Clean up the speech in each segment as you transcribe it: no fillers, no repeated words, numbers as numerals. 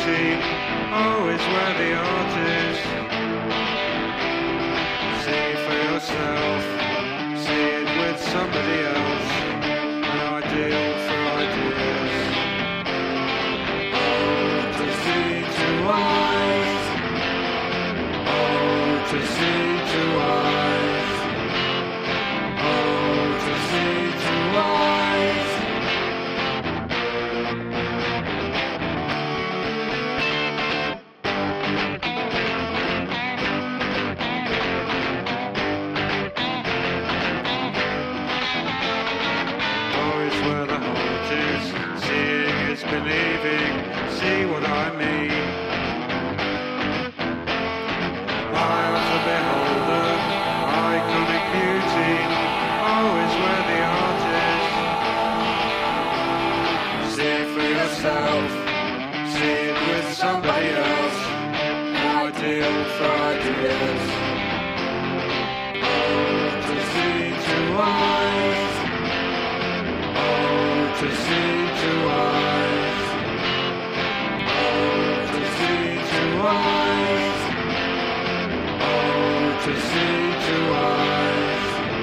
beauty. Oh, is where the art is. See for yourself. See it with somebody else. An ideal for ideas. Oh, to see two eyes. Oh, to see two eyes. Oh, to see two eyes. Oh, it's where the heart is. Seeing is believing. See what I mean. Eye of the beholder. Iconic beauty. Oh, is where the art is. See it for yourself. See it with somebody else. Ideal for ideas. Oh, to see two eyes. Oh, to see two eyes. Oh, to see two eyes. Oh, to see two eyes.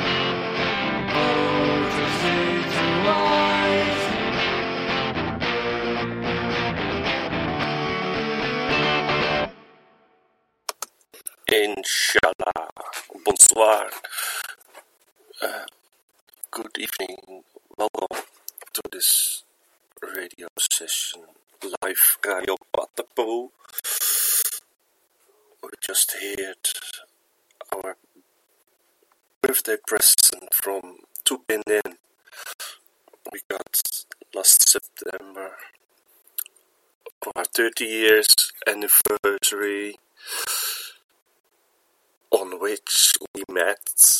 Oh, to see two eyes. Inshallah. Bonsoir. Good evening. Welcome to this radio session. Live Radio Patapo. We just heard our birthday present from Tupinen. We got last September for our 30 years anniversary, on which we met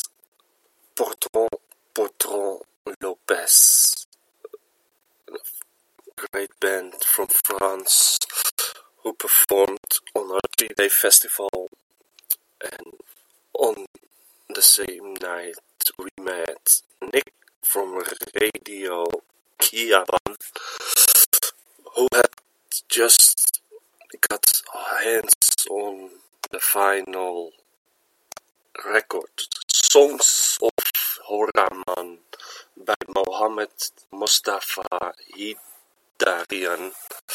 Portron Lopez, a great band from France who performed on our 3-day festival, and on the same night we met Nick from Radio Kiaban, who had just got hands on the final record, Songs of Horaman by Mohammed Mustafa Hidarian.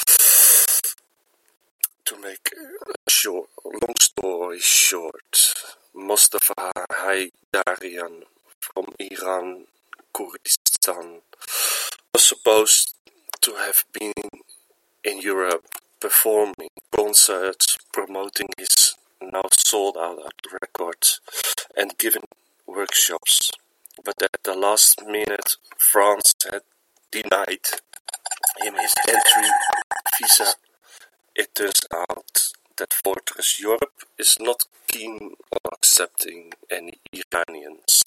To make a long story short, Mustafa Hidarian from Iran, Kurdistan, was supposed to have been in Europe performing concerts, promoting his now sold out record, and giving workshops. But at the last minute, France had denied him his entry visa. It turns out that Fortress Europe is not keen on accepting any Iranians.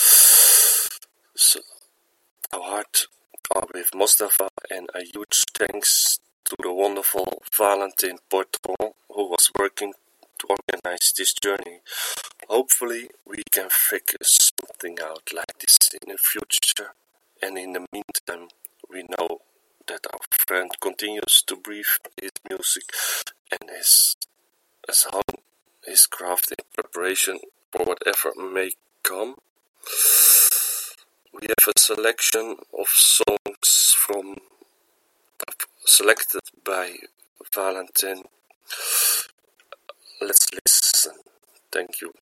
So our heart are with Mustafa, and a huge thanks to the wonderful Valentin Portron, who was working to organize this journey. Hopefully we can figure something out like this in the future, and in the meantime we know that our friend continues to breathe his music and his home, his craft in preparation for whatever may come. We have a selection of songs selected by Valentin. Let's listen. Thank you.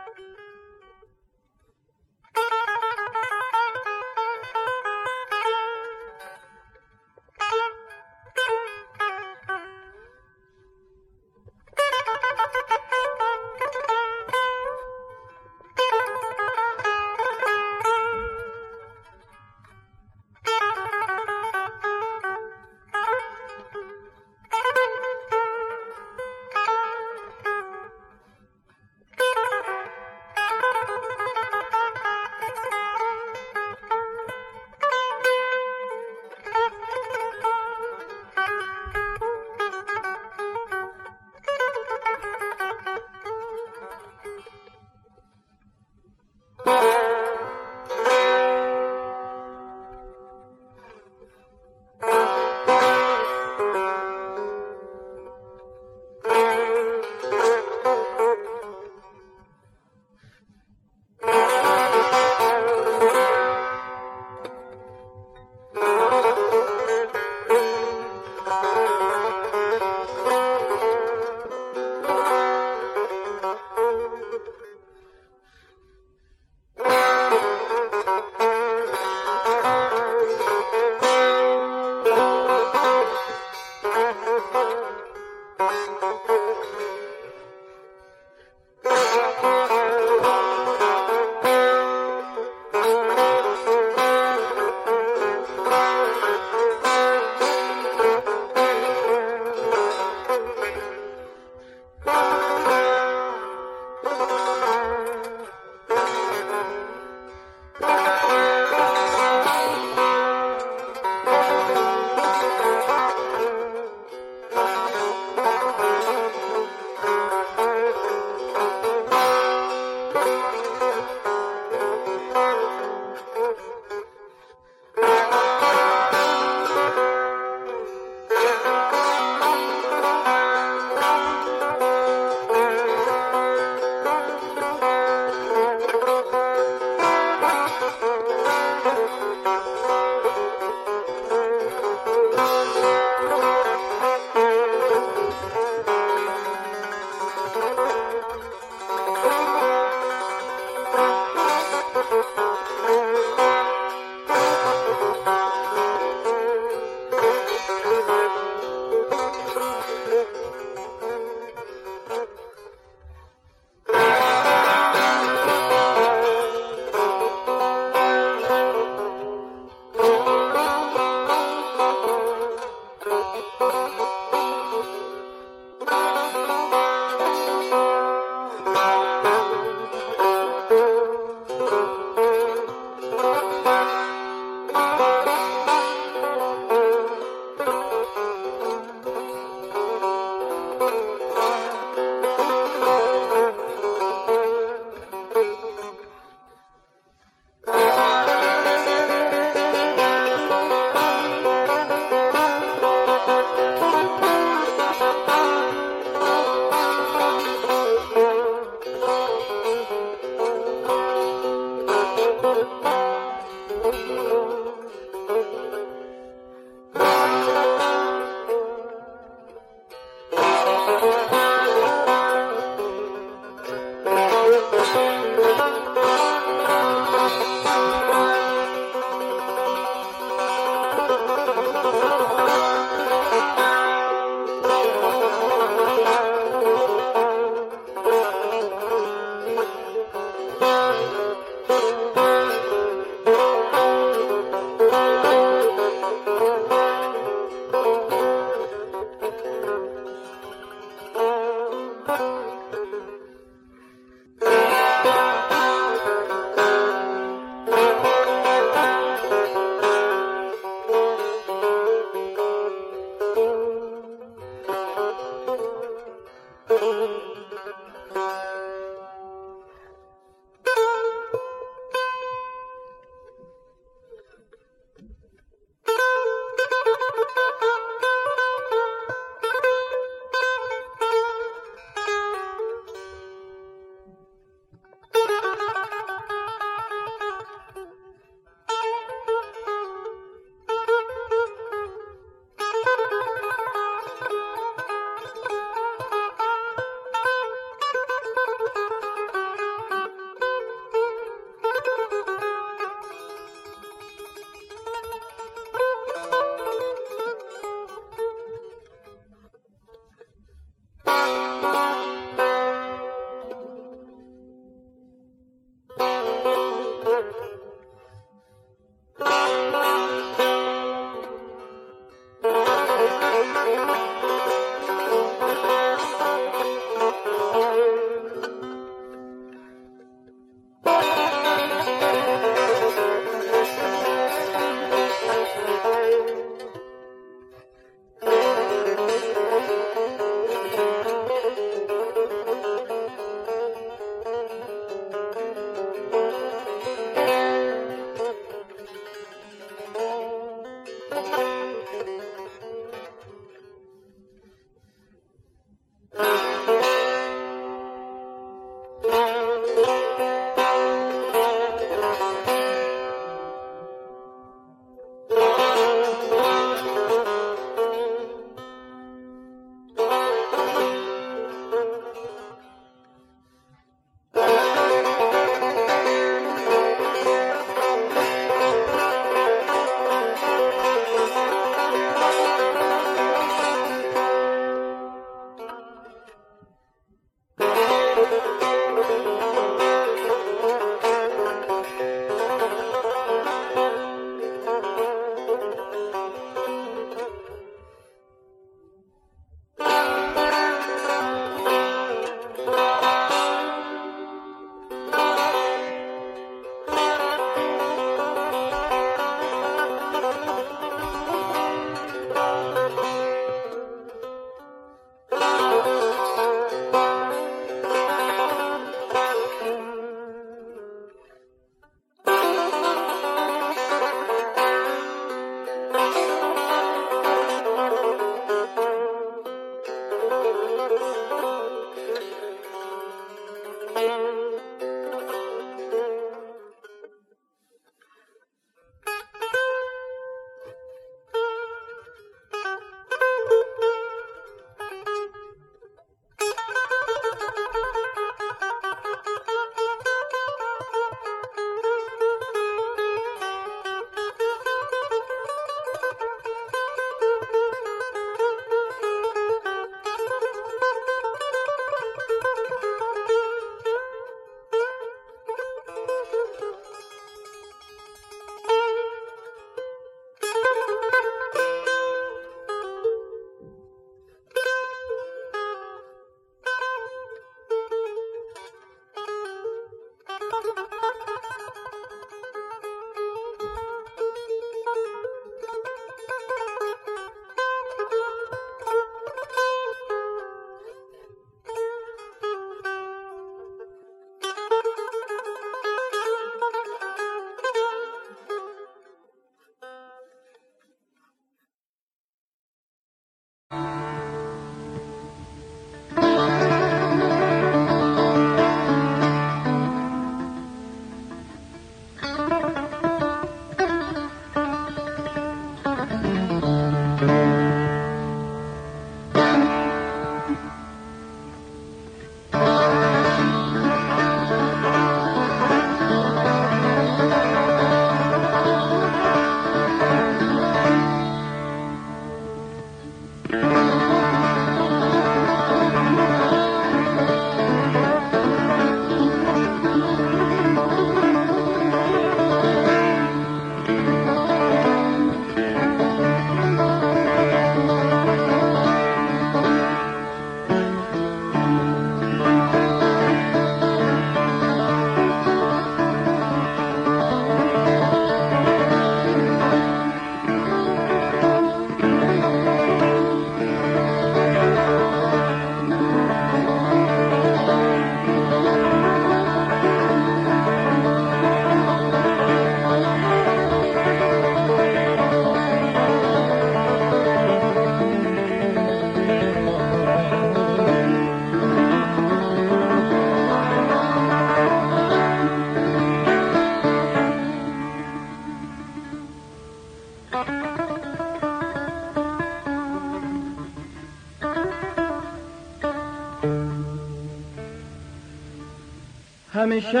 همیشه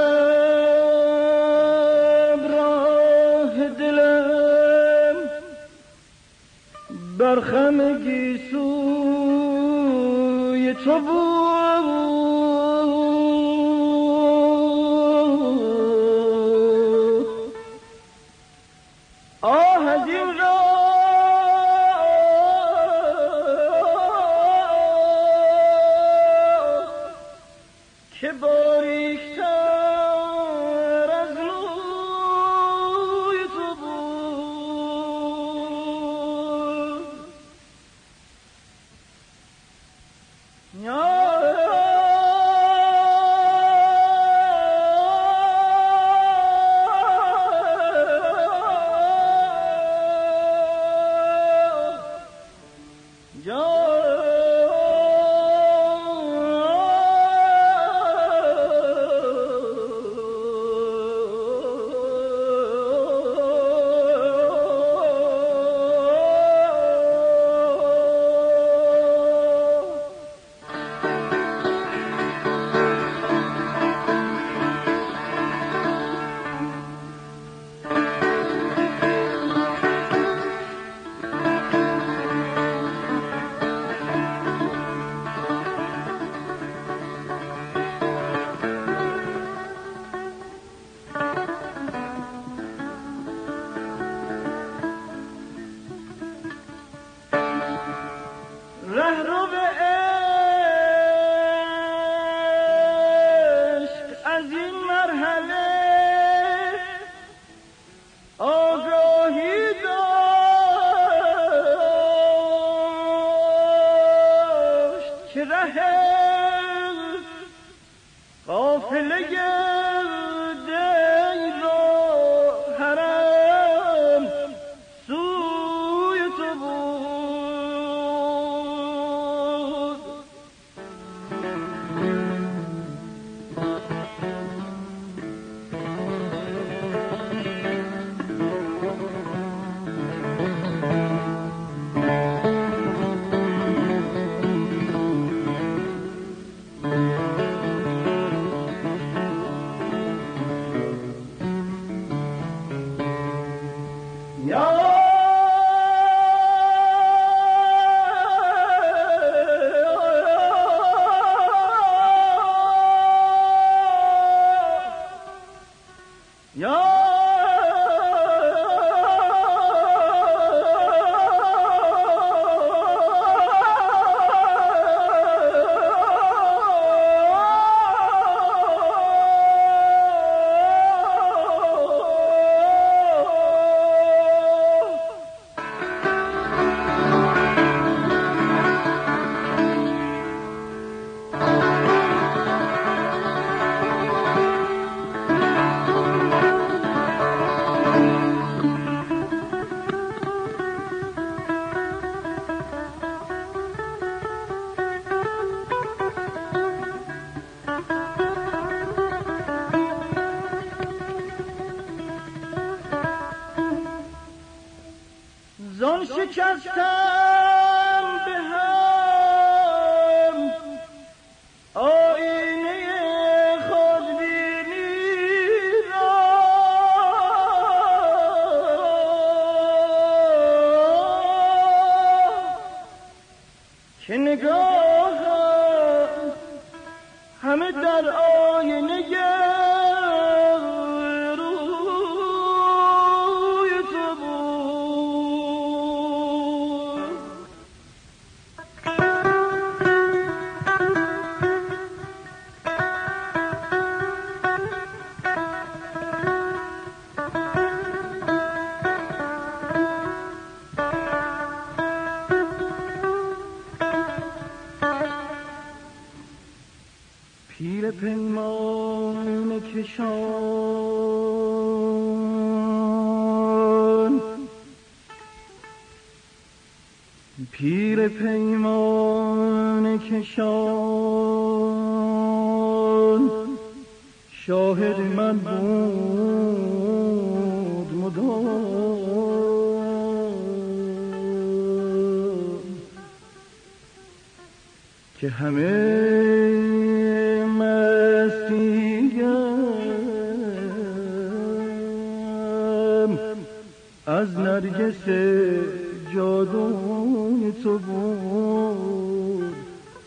راه دلم برخم گیسوی تو بود. آه از این راه که باریکتر از روی تو بود. رهرو عشق از این مرحله آگاهی داشت که ره قافله دین و حرم سوی تو بود. همه در آینه روی تو بود. پیر پیمان کشان، پیر پیمان کشان، شاهد من بود مدام که همه از نرگس جادوی تو بود.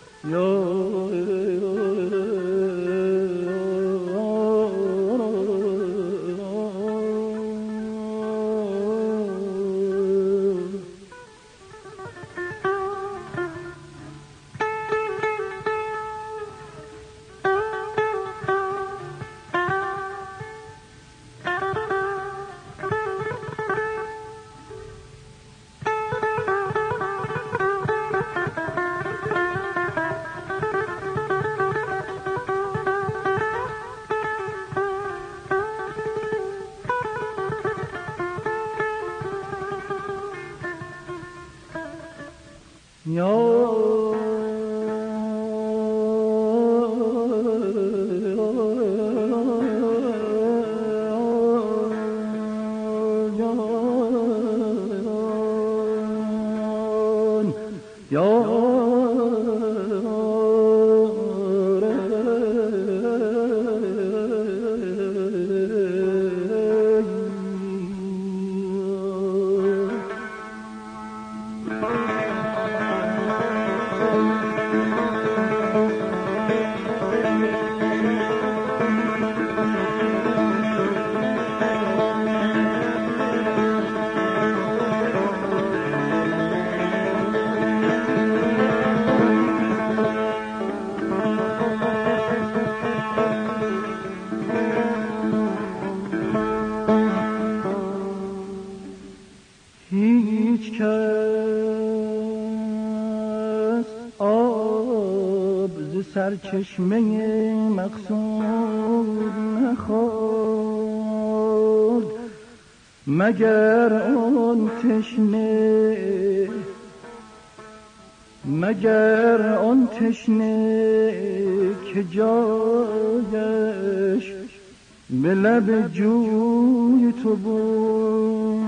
هیچ کس آب ز سرچشمه مقصود نخورد مگر آن تشنه که جایش به لب جوی تو بود.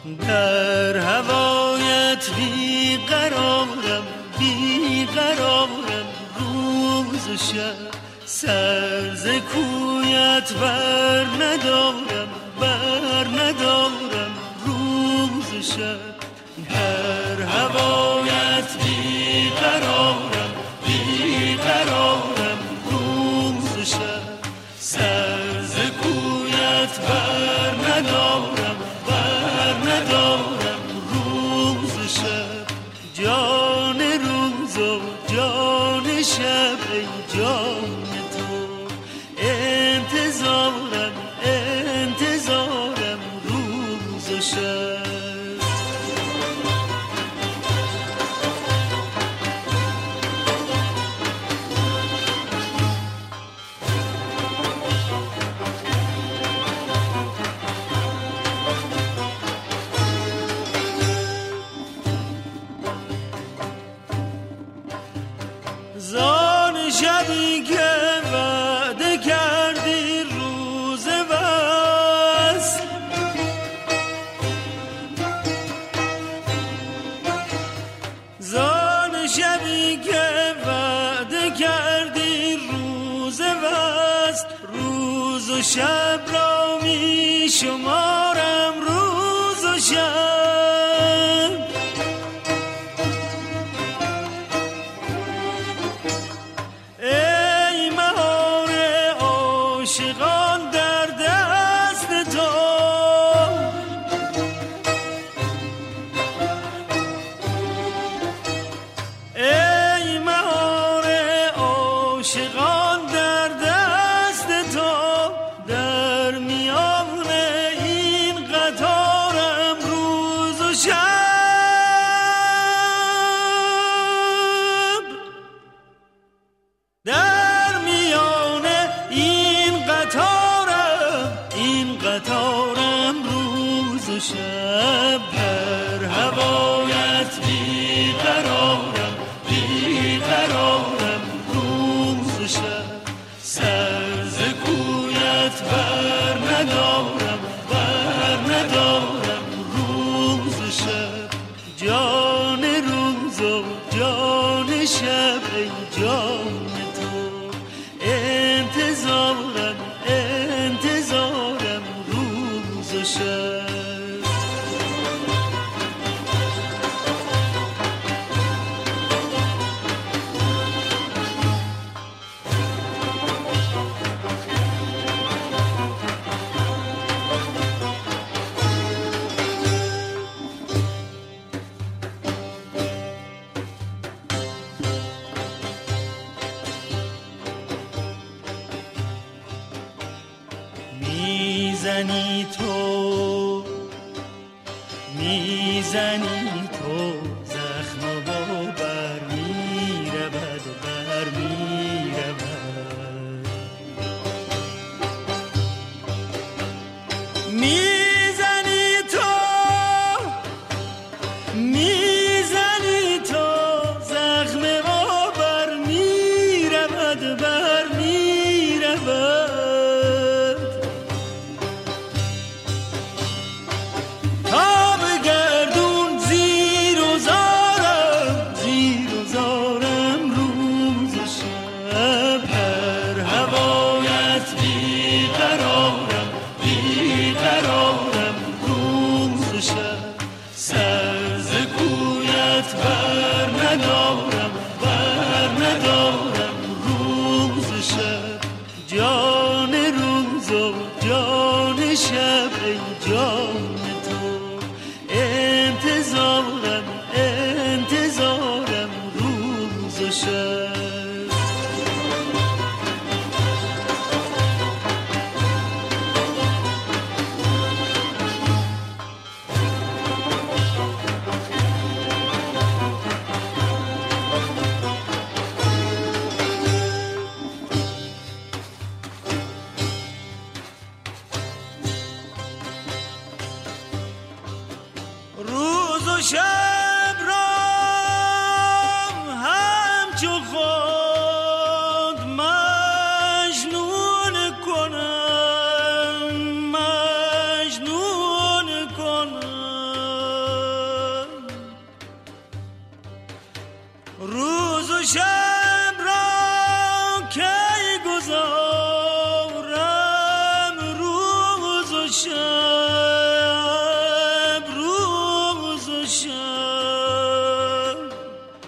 در هوایت بیقرارم روز و شب سر ز کویت بر ندارم روز و شب در هوایت بیقرارم روز و شب سر ز کویت بر ندارم روز و شب جان روز و جان شب ای جان تو انتظارم روز و شب زان شبی که وعده کردی روز وصل زان شبی که وعده کردی روز وصل روز و شب را می شمارم روز و شب عاشقان در دست تو ای مهار عاشقان در دست تو در میان این قطارم روز و شب در میان این قطارم روز و شب در هوایت بیقرارم روز و شب سر ز کویت بر ندارم روز و شب جان روز و جان شب ای جان تو انتظارم روز و شب میزنی تو زخم و بر میرود میزنی تو زخم و بر میرود جان روز و جان شب ای جان تو انتظارم روز و شب شب را همچو خود مجنون کنم شب را کی گذارم روز و شب روز و شب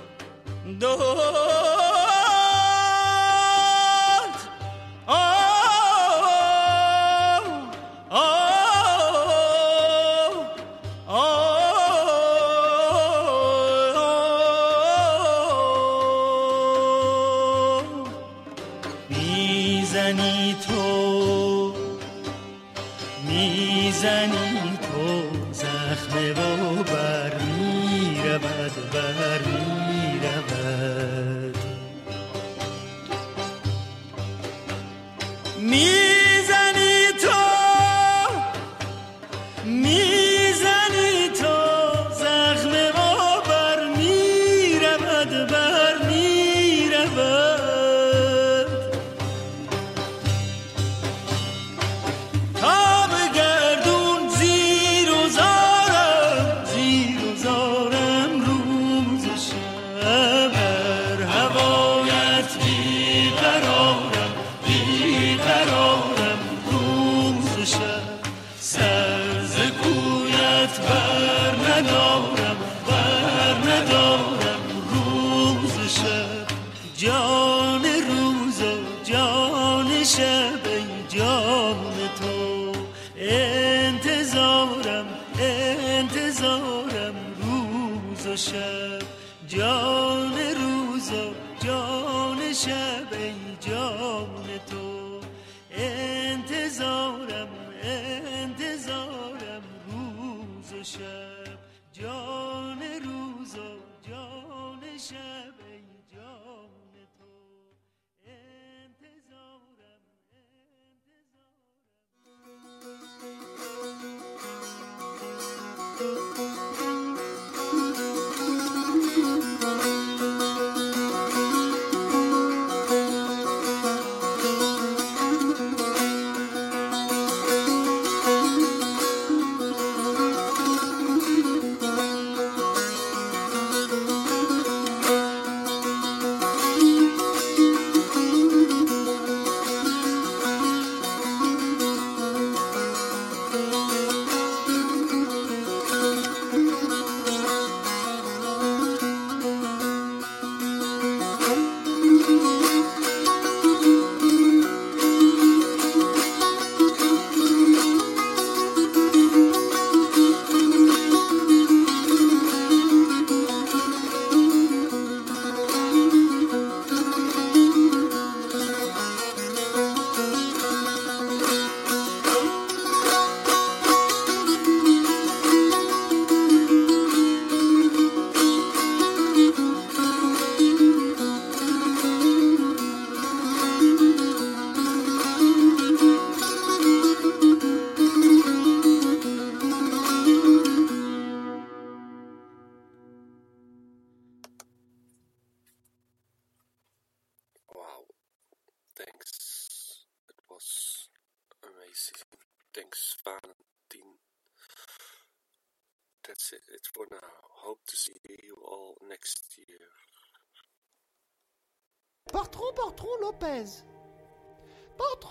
میزنی تو زخم و بر میرود بر میرود میزنی تو زخم و بر میرود بر میرود تا به گردون زیر و زارم روز و شب بر هوایت بیقرارم روز و شب سر ز کویت بر ندارم روز و شب جان روز و جان شب ای جان تو انتظارم روز و شب جان روز و جان شب ای جان تو انتظارم روز و شب جان روز و جان شب ای جان تو Wow, thanks. It was amazing. Thanks, Valentin. That's it for now. Hope to see you all next year. Patron Lopez.